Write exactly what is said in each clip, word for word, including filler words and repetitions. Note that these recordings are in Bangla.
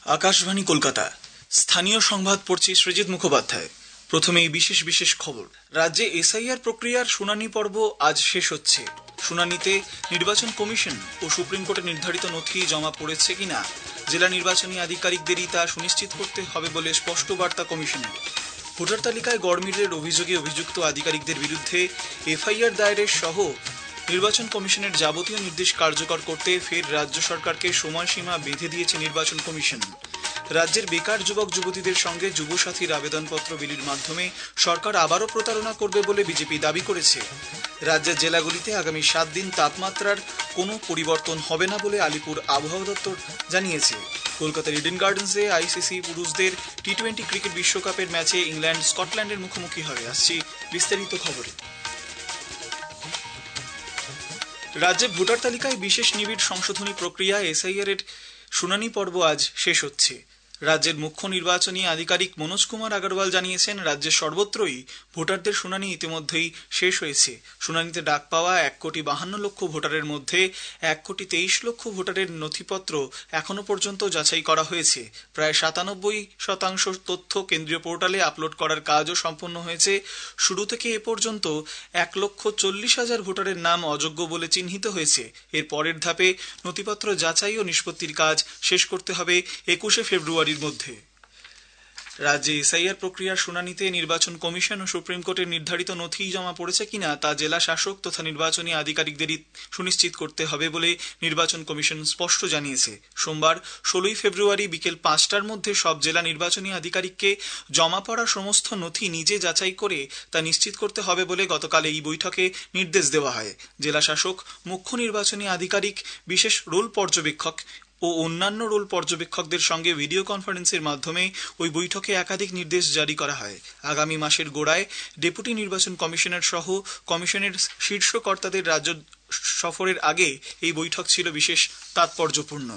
আকাশবাণী কলকাতা। স্থানীয় সংবাদ পড়ছি সৃজিত মুখোপাধ্যায়। প্রথমেই বিশেষ বিশেষ খবর। রাজ্যে এসআইআর প্রক্রিয়ার শুনানি পর্ব আজ শেষ হচ্ছে। শুনানিতে নির্বাচন কমিশন ও সুপ্রিম কোর্টে নির্ধারিত নথি জমা পড়েছে কিনা জেলা নির্বাচনী আধিকারিকদেরই তা সুনিশ্চিত করতে হবে বলে স্পষ্ট বার্তা কমিশনের। ভোটার তালিকায় গড়মিলের অভিযোগে অভিযুক্ত আধিকারিকদের বিরুদ্ধে এফআইআর দায়েরের সহ নির্বাচন কমিশনের যাবতীয় নির্দেশ কার্যকর করতে ফের রাজ্য সরকারকে সময়সীমা বেঁধে দিয়েছে নির্বাচন কমিশন। রাজ্যের বেকার যুবক যুবতীদের সঙ্গে যুবসাথীর আবেদনপত্র বিলির মাধ্যমে সরকার আবারও প্রতারণা করবে বলে বিজেপি দাবি করেছে। রাজ্যের জেলাগুলিতে আগামী সাত দিন তাপমাত্রার কোনো পরিবর্তন হবে না বলে আলিপুর আবহাওয়া দপ্তর জানিয়েছে। কলকাতার ইডেন গার্ডেন্সে আইসিসি পুরুষদের টি টোয়েন্টি ক্রিকেট বিশ্বকাপের ম্যাচে ইংল্যান্ড স্কটল্যান্ডের মুখোমুখি হবে। আসছি বিস্তারিত খবরে। রাজ্যে ভোটার তালিকায় বিশেষ নিবিড় সংশোধনী প্রক্রিয়া এসআইআর এর শুনানি পর্ব আজ শেষ হচ্ছে। রাজ্যের মুখ্য নির্বাচনী আধিকারিক মনোজ কুমার আগরওয়াল জানিয়েছেন, রাজ্যের সর্বত্রই ভোটারদের শুনানি ইতিমধ্যেই শেষ হয়েছে। শুনানিতে ডাক পাওয়া এক কোটি বাহান্ন লক্ষ ভোটারের মধ্যে এক কোটি তেইশ লক্ষ ভোটারের নথিপত্র এখনো পর্যন্ত যাচাই করা হয়েছে। প্রায় সাতানব্বই শতাংশ তথ্য কেন্দ্রীয় পোর্টালে আপলোড করার কাজও সম্পন্ন হয়েছে। শুরু থেকে এ পর্যন্ত এক লক্ষ চল্লিশ হাজার ভোটারের নাম অযোগ্য বলে চিহ্নিত হয়েছে। এর পরের ধাপে নথিপত্র যাচাই ও নিষ্পত্তির কাজ শেষ করতে হবে একুশে ফেব্রুয়ারির মধ্যে। রাজ্যে এসআইআর প্রক্রিয়ার শুনানিতে নির্বাচন কমিশন ও সুপ্রিম কোর্টের নির্ধারিত নথি জমা পড়েছে কিনা তা জেলা শাসক তথা নির্বাচনী আধিকারিকদেরই সুনিশ্চিত করতে হবে বলে নির্বাচন কমিশন স্পষ্ট জানিয়েছে। সোমবার ষোলোই ফেব্রুয়ারি বিকেল পাঁচটার মধ্যে সব জেলা নির্বাচনী আধিকারিককে জমা পড়া সমস্ত নথি নিজে যাচাই করে তা নিশ্চিত করতে হবে বলে গতকাল এই বৈঠকে নির্দেশ দেওয়া হয়। জেলা শাসক, মুখ্য নির্বাচনী আধিকারিক, বিশেষ রোল পর্যবেক্ষক ও অন্যান্য রোল পর্যবেক্ষকদের সঙ্গে ভিডিও কনফারেন্সের মাধ্যমে ওই বৈঠকে একাধিক নির্দেশ জারি করা হয়। আগামী মাসের গোড়ায় ডেপুটি নির্বাচন কমিশনার সহ কমিশনের শীর্ষ কর্তাদের রাজ্য সফরের আগে এই বৈঠক ছিল বিশেষ তাৎপর্যপূর্ণ।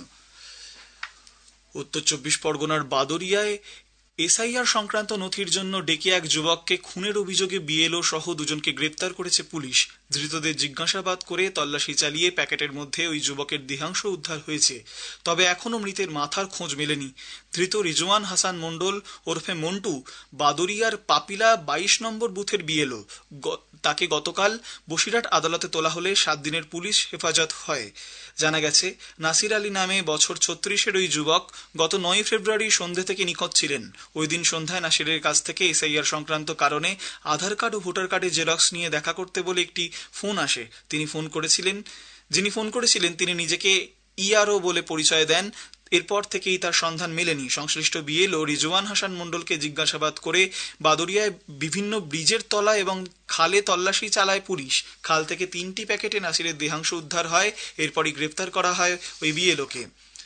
উত্তর চব্বিশ পরগনার বাদুড়িয়ায় এসআইআর সংক্রান্ত নথির জন্য ডেকে এক যুবককে খুনের অভিযোগে বিএলও সহ দুজনকে গ্রেপ্তার করেছে পুলিশ। ধৃতদের জিজ্ঞাসাবাদ করে তল্লাশি চালিয়ে প্যাকেটের মধ্যে ওই যুবকের দেহাংশ উদ্ধার হয়েছে। তবে এখনো মৃতের মাথার খোঁজ মেলেনি। ধৃত রিজওয়ান হাসান মণ্ডল ওরফে মন্টু বাদুড়িয়ার পাপিলা বাইশ নম্বর বুথের বিএলও। তাকে গতকাল বসিরহাট আদালতে তোলা হলে সাত দিনের পুলিশ হেফাজত হয়। জানা গেছে, নাসির আলী নামে বছর ছত্রিশের ওই যুবক গত নয় ফেব্রুয়ারি সন্ধ্যে থেকে নিখোঁজ ছিলেন। ওই দিন সন্ধ্যায় নাসিরের কাছ থেকে এসআইআর সংক্রান্ত কারণে আধার কার্ড ও ভোটার কার্ডের জেরক্স নিয়ে দেখা করতে বলে একটি ফোন আসে। তিনি ফোন করেছিলেন যিনি ফোন করেছিলেন তিনি নিজেকে ইআরও বলে পরিচয় দেন। এরপর থেকেই তার সন্ধান মেলেনি। সংশ্লিষ্ট বিএলও রিজওয়ান হাসান মণ্ডলকে জিজ্ঞাসাবাদ করে বাদুড়িয়ায় বিভিন্ন ব্রিজের তলা এবং খালে তল্লাশি চালায় পুলিশ। খাল থেকে তিনটি প্যাকেটে নাসিরের দেহাংশ উদ্ধার হয়। এরপরই গ্রেফতার করা হয় ওই বিএলওকে।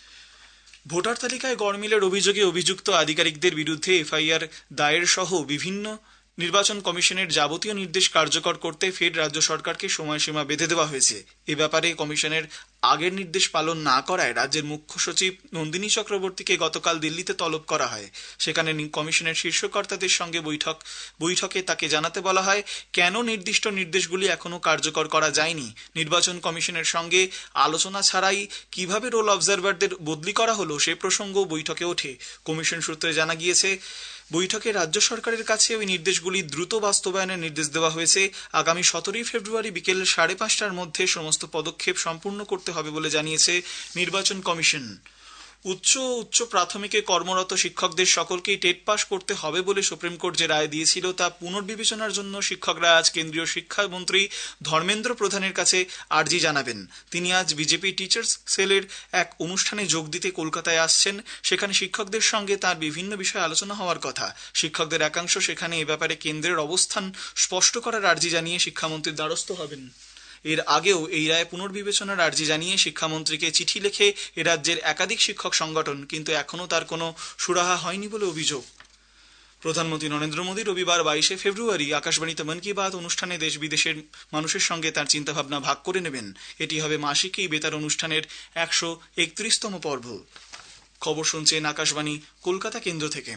ভোটার তালিকায় গড়মিলের অভিযোগে অভিযুক্ত আধিকারিকদের বিরুদ্ধে এফআইআর দায়ের সহ বিভিন্ন নির্বাচন কমিশনের যাবতীয় নির্দেশ কার্যকর করতে ফের রাজ্য সরকারকে সময়সীমা বেঁধে দেওয়া হয়েছে। এ ব্যাপারে কমিশনের আগের নির্দেশ পালন না করায় রাজ্যের মুখ্য সচিব নন্দিনী চক্রবর্তীকে গতকাল দিল্লিতে তলব করা হয়। সেখানে কমিশনের শীর্ষ কর্তাদের সঙ্গে বৈঠক বৈঠকে তাকে জানাতে বলা হয় কেন নির্দিষ্ট নির্দেশগুলি এখনো কার্যকর করা যায়নি। নির্বাচন কমিশনের সঙ্গে আলোচনা ছাড়াই কিভাবে রোল অবজারভারদের বদলি করা হলো সে প্রসঙ্গ বৈঠকে ওঠে। কমিশন সূত্রে জানা গিয়েছে, বৈঠকে রাজ্য সরকারের কাছে ওই নির্দেশগুলি দ্রুত বাস্তবায়নের নির্দেশ দেওয়া হয়েছে। আগামী সতেরোই ফেব্রুয়ারি বিকেল সাড়ে পাঁচটার মধ্যে সমস্ত পদক্ষেপ সম্পূর্ণ করতে হবে বলে জানিয়েছে নির্বাচন কমিশন। উচ্চ ও উচ্চ প্রাথমিকে কর্মরত শিক্ষকদের সকলকেই টেট পাস করতে হবে বলে সুপ্রিম কোর্ট যে রায় দিয়েছিল তা পুনর্বিবেচনার জন্য শিক্ষকরা আজ কেন্দ্রীয় শিক্ষামন্ত্রী ধর্মেন্দ্র প্রধানের কাছে আর্জি জানাবেন। তিনি আজ বিজেপি টিচার্স সেলের এক অনুষ্ঠানে যোগ দিতে কলকাতায় আসছেন। সেখানে শিক্ষকদের সঙ্গে তার বিভিন্ন বিষয়ে আলোচনা হওয়ার কথা। শিক্ষকদের একাংশ সেখানে এ ব্যাপারে কেন্দ্রের অবস্থান স্পষ্ট করার আর্জি জানিয়ে শিক্ষামন্ত্রীর দ্বারস্থ হবেন। এর আগেও এই রায় পুনর্বিবেচনার আর্জি জানিয়ে শিক্ষামন্ত্রীকে চিঠি লেখে এ রাজ্যের একাধিক শিক্ষক সংগঠন, কিন্তু এখনও তার কোনো সুরাহা হয়নি বলে অভিযোগ। প্রধানমন্ত্রী নরেন্দ্র মোদী রবিবার বাইশে ফেব্রুয়ারি আকাশবাণীতে মন কি বাত অনুষ্ঠানে দেশ বিদেশের মানুষের সঙ্গে তার চিন্তাভাবনা ভাগ করে নেবেন। এটি হবে মাসিক এই বেতার অনুষ্ঠানের একশো একত্রিশতম পর্ব। খবর শুনছেন আকাশবাণী কলকাতা কেন্দ্র থেকে।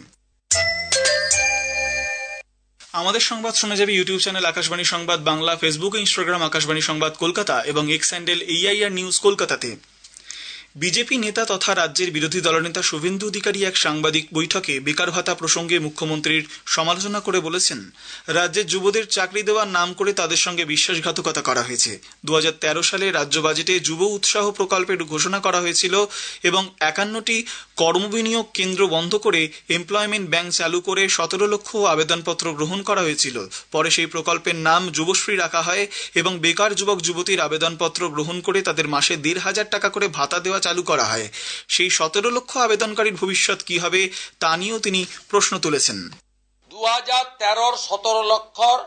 আমাদের সংবাদ শোনা যাবে YouTube channel Akashvani Sangbad Bangla, Facebook ও ইনস্টাগ্রাম আকাশবাণী সংবাদ কলকাতা এবং এক্স হ্যান্ডেল এআইআর নিউজ কলকাতাতে। বিজেপি নেতা তথা রাজ্যের বিরোধী দলনেতা শুভেন্দু অধিকারী এক সাংবাদিক বৈঠকে বেকার ভাতা প্রসঙ্গে মুখ্যমন্ত্রীর সমালোচনা করে বলেছেন, রাজ্যের যুবদের চাকরি দেওয়ার নাম করে তাদের সঙ্গে বিশ্বাসঘাতকতা করা হয়েছে। দু হাজার তেরো সালে রাজ্য বাজেটে যুব উৎসাহ প্রকল্পের ঘোষণা করা হয়েছিল এবং একান্নটি কর্মবিনিয়োগ কেন্দ্র বন্ধ করে এমপ্লয়মেন্ট ব্যাংক চালু করে সতেরো লক্ষ আবেদনপত্র গ্রহণ করা হয়েছিল। পরে সেই প্রকল্পের নাম যুবশ্রী রাখা হয় এবং বেকার যুবক যুবতীর আবেদনপত্র গ্রহণ করে তাদের মাসে দেড় হাজার টাকা করে ভাতা দেওয়া চালু করা হয়। সেই সতেরো লক্ষ আবেদনকারীর ভবিষ্যৎ কি হবে তা নিয়েও তিনি প্রশ্ন তুলেছেন। দু হাজার তেরোর সতেরো লক্ষর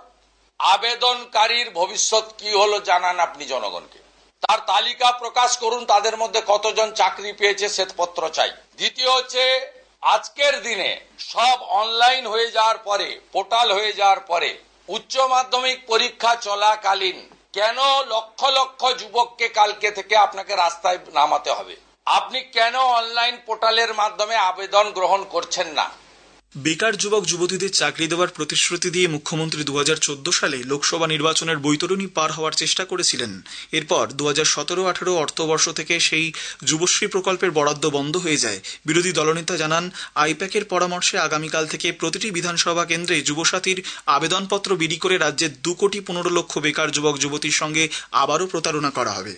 আবেদনকারীর ভবিষ্যৎ কি হলো জানান আপনি জনগণকে। তার তালিকা প্রকাশ করুন, তাদের মধ্যে কতজন চাকরি পেয়েছে শ্বেতপত্র চাই। দ্বিতীয় হচ্ছে, আজকের দিনে সব অনলাইন হয়ে যাওয়ার পরে, পোর্টাল হয়ে যাওয়ার পরে উচ্চ মাধ্যমিক পরীক্ষা চলাকালীন কেন লক্ষ লক্ষ যুবককে কালকে থেকে আপনাকে রাস্তায় নামাতে হবে? আপনি কেন অনলাইন পোর্টালের মাধ্যমে আবেদন গ্রহণ করছেন না? বেকার যুবক যুবতীদের চাকরি দেওয়ার প্রতিশ্রুতি দিয়ে মুখ্যমন্ত্রী দু হাজার চোদ্দ সালে লোকসভা নির্বাচনের বৈতরণী পার হওয়ার চেষ্টা করেছিলেন। এরপর দু হাজার সতেরো আঠারো অর্থবর্ষ থেকে সেই যুবশ্রী প্রকল্পের বরাদ্দ বন্ধ হয়ে যায়। বিরোধী দলনেতা জানান, আইপ্যাকের পরামর্শে আগামীকাল থেকে প্রতিটি বিধানসভা কেন্দ্রে যুবসাথীর আবেদনপত্র বিলি করে রাজ্যের দু কোটি পনেরো লক্ষ বেকার যুবক যুবতীর সঙ্গে আবারও প্রতারণা করা হবে।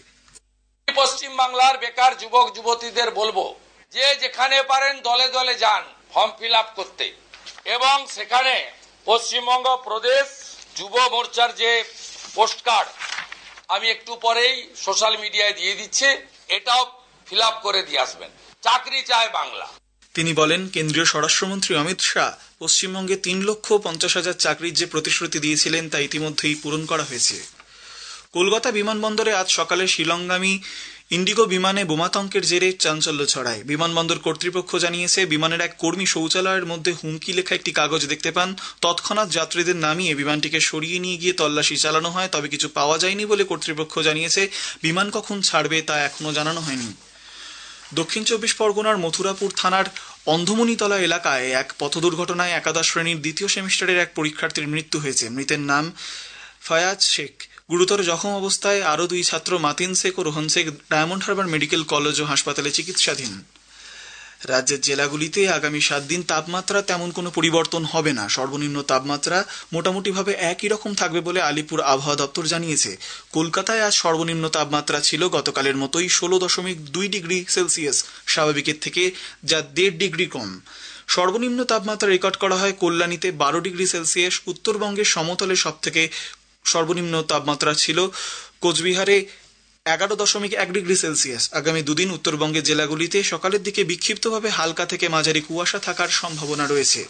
পশ্চিম বাংলার বেকার যুবক যুবতীদের বলবো যে যেখানে পারেন দলে দলে যান ফর্ম ফিল আপ করতে, এবং সেখানে পশ্চিমবঙ্গ প্রদেশ যুব মোর্চার যে পোস্ট কার্ড আমি একটু পরেই সোশ্যাল মিডিয়ায় দিয়ে দিচ্ছি, এটাও ফিল আপ করে দিয়ে আসবেন। চাকরি চায় বাংলা। তিনি বলেন, কেন্দ্রীয় স্বরাষ্ট্রমন্ত্রী অমিত শাহ পশ্চিমবঙ্গে তিন লক্ষ পঞ্চাশ হাজার চাকরির যে প্রতিশ্রুতি দিয়েছিলেন তা ইতিমধ্যেই পূরণ করা হয়েছে। কলকাতা বিমানবন্দরে আজ সকালে শিলংগামী ইন্ডিগো বিমানে বোমাতঙ্কের জেরে চাঞ্চল্য ছড়ায়। বিমানবন্দর কর্তৃপক্ষ জানিয়েছে, বিমানের এক কর্মী শৌচালয়ের মধ্যে হুমকি লেখা একটি কাগজ দেখতে পান। তৎক্ষণাৎ যাত্রীদের নামিয়ে বিমানটিকে সরিয়ে নিয়ে গিয়ে তল্লাশি চালানো হয়, তবে কিছু পাওয়া যায়নি বলে কর্তৃপক্ষ জানিয়েছে। বিমান কখন ছাড়বে তা এখনও জানানো হয়নি। দক্ষিণ চব্বিশ পরগনার মথুরাপুর থানার অন্ধমণিতলা এলাকায় এক পথ দুর্ঘটনায় একাদশ শ্রেণীর দ্বিতীয় সেমিস্টারের এক পরীক্ষার্থীর মৃত্যু হয়েছে। মৃতের নাম ফায়াজ শেখ। গুরুতর জখম অবস্থায় আরও দুই ছাত্র মাতিন শেখ ও রোহন শেখ ডায়মন্ড হারবার মেডিকেল কলেজ ও হাসপাতালে চিকিৎসাধীন। রাজ্যের জেলাগুলিতে আগামী সাত দিন তাপমাত্রা তেমন কোনো পরিবর্তন হবে না। সর্বনিম্ন তাপমাত্রা মোটামুটিভাবে একই রকম থাকবে বলে আলিপুর আবহাওয়া দপ্তর জানিয়েছে। কলকাতায় আজ সর্বনিম্ন তাপমাত্রা ছিল গতকালের মতোই ষোলো দশমিক দুই ডিগ্রি সেলসিয়াস স্বাভাবিকের থেকে, যা দেড় ডিগ্রি কম। সর্বনিম্ন তাপমাত্রা রেকর্ড করা হয় কল্যাণীতে বারো ডিগ্রি সেলসিয়াস। উত্তরবঙ্গের সমতলে সব থেকে সর্বনিম্ন তাপমাত্রা ছিল কোচবিহারে এগারো দশমিক এক ডিগ্রি সেলসিয়াস। আগামী দুদিন উত্তরবঙ্গের জেলাগুলিতে সকালের দিকে বিক্ষিপ্তভাবে হালকা থেকে মাঝারি কুয়াশা থাকার সম্ভাবনা রয়েছে।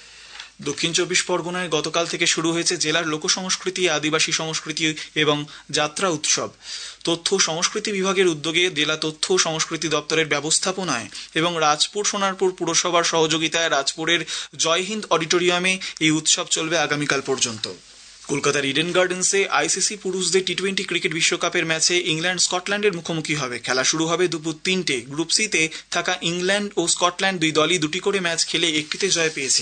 দক্ষিণ চব্বিশ পরগনায় গতকাল থেকে শুরু হয়েছে জেলার লোকসংস্কৃতি, আদিবাসী সংস্কৃতি এবং যাত্রা উৎসব। তথ্য সংস্কৃতি বিভাগের উদ্যোগে জেলা তথ্য সংস্কৃতি দপ্তরের ব্যবস্থাপনায় এবং রাজপুর সোনারপুর পুরসভার সহযোগিতায় রাজপুরের জয় হিন্দ অডিটোরিয়ামে এই উৎসব চলবে আগামীকাল পর্যন্ত। কলকাতার ইডেন গার্ডেন্সে আইসিসি পুরুষদের টি টোয়েন্টি ক্রিকেট বিশ্বকাপের ম্যাচে ইংল্যান্ড স্কটল্যান্ডের মুখোমুখি হবে। খেলা শুরু হবে দুপুর তিনটে। গ্রুপ সিতে থাকা ইংল্যান্ড ও স্কটল্যান্ড দুই দলই দুটি করে ম্যাচ খেলে একটিতে জয় পেয়েছে।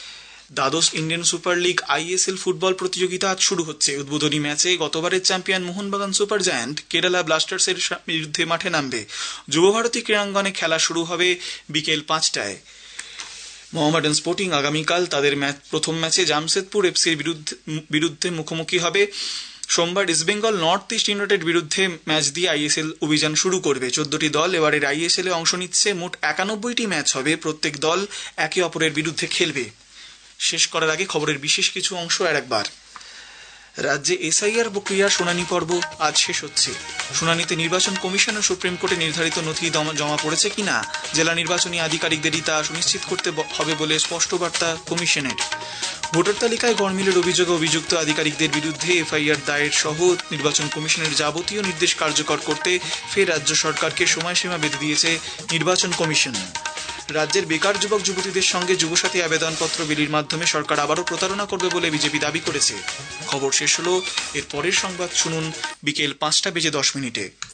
দ্বাদশ Indian Super League ISL football প্রতিযোগিতা আজ শুরু হচ্ছে। উদ্বোধনী ম্যাচে গতবারের champion Mohun Bagan Super Giant Kerala ব্লাস্টার্সের বিরুদ্ধে মাঠে নামবে। যুবভারতী ক্রীড়াঙ্গনে খেলা শুরু হবে বিকেল পাঁচটায়। মোহামেডান স্পোর্টিং আগামীকাল তাদের ম্যাচ প্রথম ম্যাচে জামশেদপুর এফসির বিরুদ্ধে বিরুদ্ধে মুখোমুখি হবে। সোমবার ইস্টবেঙ্গল নর্থ ইস্ট ইউনাইটেড বিরুদ্ধে ম্যাচ দিয়ে আইএসএল অভিযান শুরু করবে। চোদ্দটি দল এবারের আইএসএল এ অংশ নিচ্ছে। মোট একানব্বইটি ম্যাচ হবে। প্রত্যেক দল একে অপরের বিরুদ্ধে খেলবে। শেষ করার আগে খবরের বিশেষ কিছু অংশ আর একবার। রাজ্যে এসআইআর প্রক্রিয়ার শুনানি পর্ব আজ শেষ হচ্ছে। শুনানিতে নির্বাচন কমিশন ও সুপ্রিম কোর্টে নির্ধারিত নথি জমা পড়েছে কিনা জেলা নির্বাচনী আধিকারিকদেরই তা সুনিশ্চিত করতে হবে বলে স্পষ্ট বার্তা কমিশনের। ভোটার তালিকায় গড়মিলের অভিযোগে অভিযুক্ত আধিকারিকদের বিরুদ্ধে এফআইআর দায়ের সহ নির্বাচন কমিশনের যাবতীয় নির্দেশ কার্যকর করতে ফের রাজ্য সরকারকে সময়সীমা বেঁধে দিয়েছে নির্বাচন কমিশন। রাজ্যের বেকার যুবক যুবতীদের সঙ্গে যুবসাথী আবেদনপত্র বিলির মাধ্যমে সরকার আবারও প্রতারণা করবে বলে বিজেপি দাবি করেছে। খবর শেষ হলো। এর পরের সংবাদ শুনুন বিকেল পাঁচটা বেজে দশ মিনিটে।